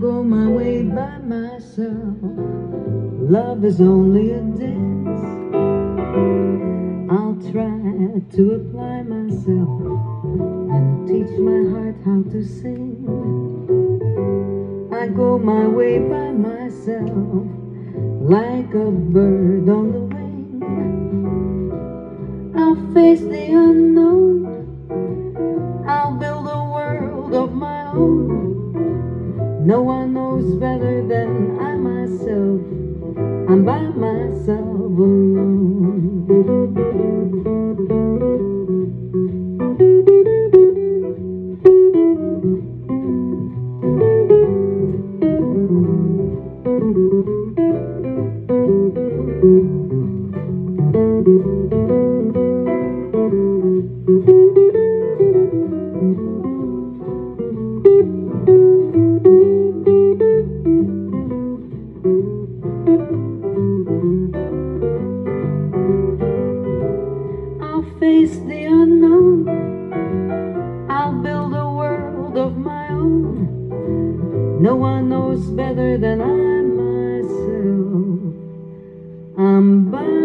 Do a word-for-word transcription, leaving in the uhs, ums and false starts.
go my way by myself. Love is only a dance. I'll try to apply myself and teach my heart how to sing. I go my way by myself, like a bird on the wing. I'll face the unknown. I'll build a world of my own. No one knows better than I myself. I'm by myself alone. I'll face the unknown. I'll build a world of my own. No one knows better than I myself. I'm by